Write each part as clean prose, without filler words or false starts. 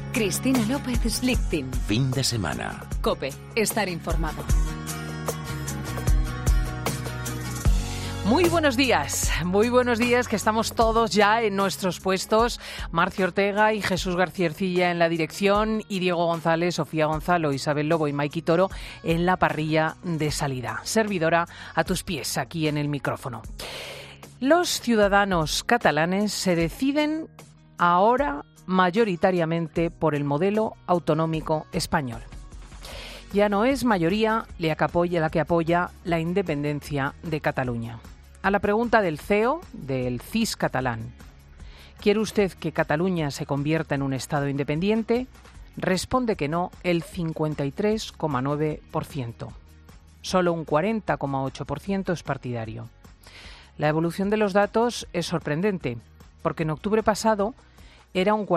Cristina López Slichting. Fin de semana. COPE. Estar informado. Muy buenos días, que estamos todos ya en nuestros puestos. Marcio Ortega y Jesús García Ercilla en la dirección y Diego González, Sofía Gonzalo, Isabel Lobo y Maiki Toro en la parrilla de salida. Servidora a tus pies aquí en el micrófono. Los ciudadanos catalanes se deciden ahora mayoritariamente por el modelo autonómico español. Ya no es mayoría la que apoya la independencia de Cataluña. A la pregunta del CEO, del CIS catalán, ¿quiere usted que Cataluña se convierta en un Estado independiente? Responde que no el 53,9%. Solo un 40,8% es partidario. La evolución de los datos es sorprendente, porque en octubre pasado era un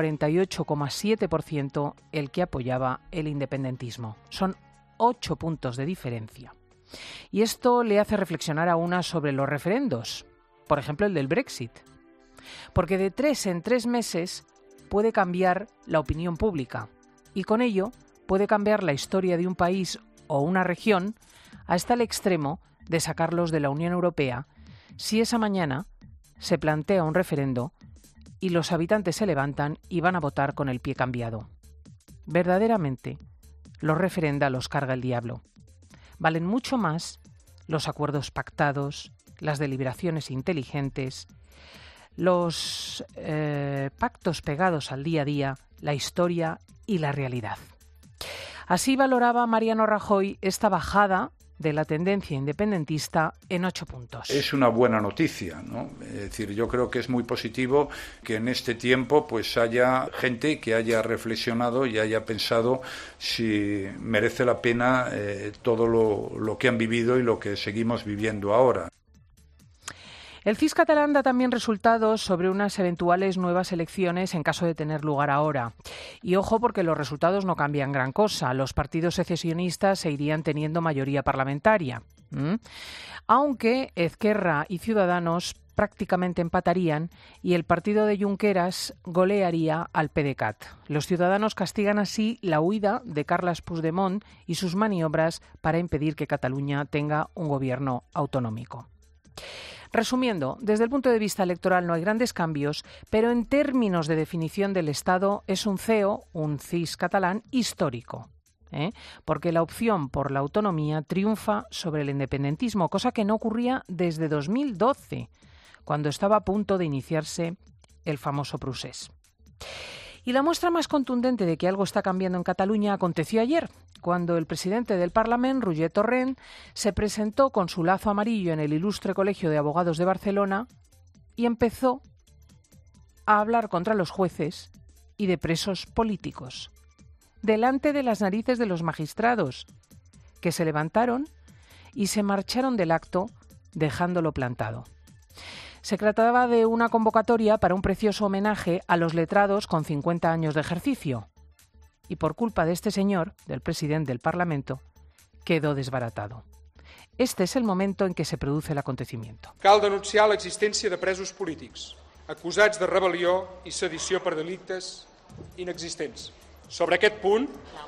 48,7% el que apoyaba el independentismo. Son 8 puntos de diferencia. Y esto le hace reflexionar a una sobre los referendos, por ejemplo el del Brexit. Porque de 3 en 3 meses puede cambiar la opinión pública y con ello puede cambiar la historia de un país o una región hasta el extremo de sacarlos de la Unión Europea si esa mañana se plantea un referendo y los habitantes se levantan y van a votar con el pie cambiado. Verdaderamente, los referenda los carga el diablo. Valen mucho más los acuerdos pactados, las deliberaciones inteligentes, los pactos pegados al día a día, la historia y la realidad. Así valoraba Mariano Rajoy esta bajada de la tendencia independentista en 8 puntos. Es una buena noticia, ¿no? Es decir, yo creo que es muy positivo que en este tiempo pues haya gente que haya reflexionado y haya pensado si merece la pena todo lo que han vivido y lo que seguimos viviendo ahora. El CIS catalán da también resultados sobre unas eventuales nuevas elecciones en caso de tener lugar ahora. Y ojo, porque los resultados no cambian gran cosa. Los partidos secesionistas seguirían teniendo mayoría parlamentaria. Aunque Ezquerra y Ciudadanos prácticamente empatarían y el partido de Junqueras golearía al PDeCAT. Los ciudadanos castigan así la huida de Carles Puigdemont y sus maniobras para impedir que Cataluña tenga un gobierno autonómico. Resumiendo, desde el punto de vista electoral no hay grandes cambios, pero en términos de definición del Estado es un CEO, un CIS catalán, histórico. Porque la opción por la autonomía triunfa sobre el independentismo, cosa que no ocurría desde 2012, cuando estaba a punto de iniciarse el famoso procés. Y la muestra más contundente de que algo está cambiando en Cataluña aconteció ayer, cuando el presidente del Parlament, Roger Torrent, se presentó con su lazo amarillo en el Ilustre Colegio de Abogados de Barcelona y empezó a hablar contra los jueces y de presos políticos, delante de las narices de los magistrados, que se levantaron y se marcharon del acto dejándolo plantado. Se trataba de una convocatoria para un precioso homenaje a los letrados con 50 años de ejercicio. Y por culpa de este señor, del presidente del Parlamento, quedó desbaratado. Este es el momento en que se produce el acontecimiento. Cal denunciar l'existència de presos polítics, acusats de rebel·lió i sedició per delictes inexistents. Sobre aquest punt,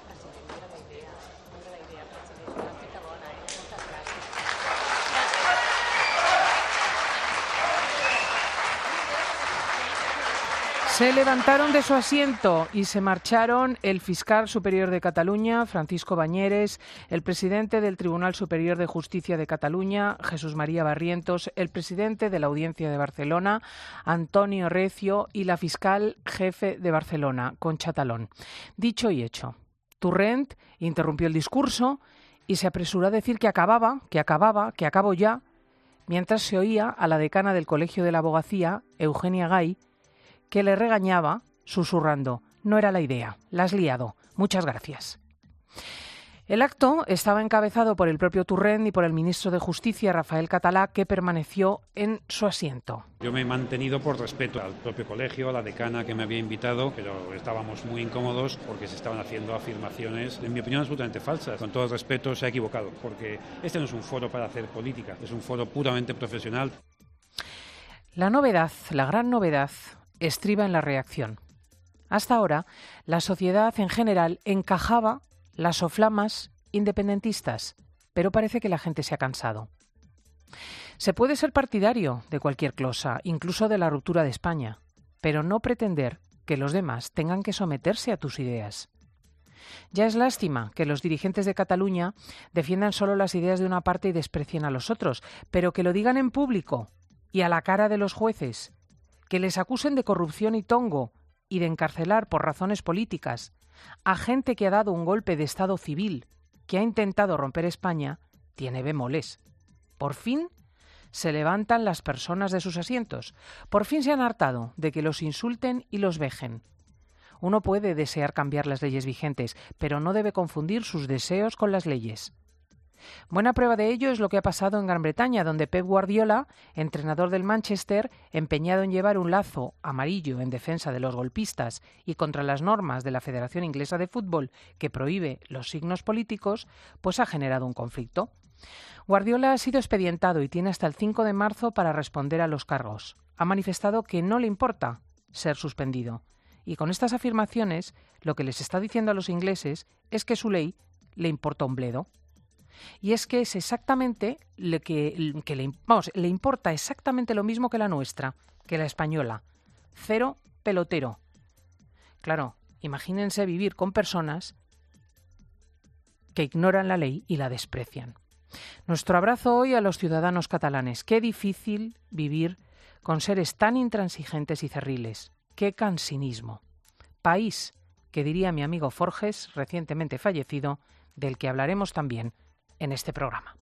se levantaron de su asiento y se marcharon el fiscal superior de Cataluña, Francisco Bañeres, el presidente del Tribunal Superior de Justicia de Cataluña, Jesús María Barrientos, el presidente de la Audiencia de Barcelona, Antonio Recio, y la fiscal jefe de Barcelona, Concha Talón. Dicho y hecho, Torrent interrumpió el discurso y se apresuró a decir que acabo ya, mientras se oía a la decana del Colegio de la Abogacía, Eugenia Gay, que le regañaba, susurrando: no era la idea, la has liado, muchas gracias. El acto estaba encabezado por el propio Torrent y por el ministro de Justicia, Rafael Català, que permaneció en su asiento. Yo me he mantenido por respeto al propio colegio, a la decana que me había invitado, pero estábamos muy incómodos porque se estaban haciendo afirmaciones, en mi opinión, absolutamente falsas. Con todo el respeto, se ha equivocado, porque este no es un foro para hacer política, es un foro puramente profesional. La novedad, la gran novedad, estriba en la reacción. Hasta ahora, la sociedad en general encajaba las soflamas independentistas, pero parece que la gente se ha cansado. Se puede ser partidario de cualquier cosa, incluso de la ruptura de España, pero no pretender que los demás tengan que someterse a tus ideas. Ya es lástima que los dirigentes de Cataluña defiendan solo las ideas de una parte y desprecien a los otros, pero que lo digan en público y a la cara de los jueces, que les acusen de corrupción y tongo y de encarcelar por razones políticas a gente que ha dado un golpe de Estado civil, que ha intentado romper España, tiene bemoles. Por fin se levantan las personas de sus asientos. Por fin se han hartado de que los insulten y los vejen. Uno puede desear cambiar las leyes vigentes, pero no debe confundir sus deseos con las leyes. Buena prueba de ello es lo que ha pasado en Gran Bretaña, donde Pep Guardiola, entrenador del Manchester, empeñado en llevar un lazo amarillo en defensa de los golpistas y contra las normas de la Federación Inglesa de Fútbol que prohíbe los signos políticos, pues ha generado un conflicto. Guardiola ha sido expedientado y tiene hasta el 5 de marzo para responder a los cargos. Ha manifestado que no le importa ser suspendido. Y con estas afirmaciones, lo que les está diciendo a los ingleses es que su ley le importa un bledo. Y es que es exactamente le importa exactamente lo mismo que la nuestra, que la española. Cero pelotero. Claro, imagínense vivir con personas que ignoran la ley y la desprecian. Nuestro abrazo hoy a los ciudadanos catalanes. Qué difícil vivir con seres tan intransigentes y cerriles. Qué cansinismo. País, que diría mi amigo Forges, recientemente fallecido, del que hablaremos también en este programa.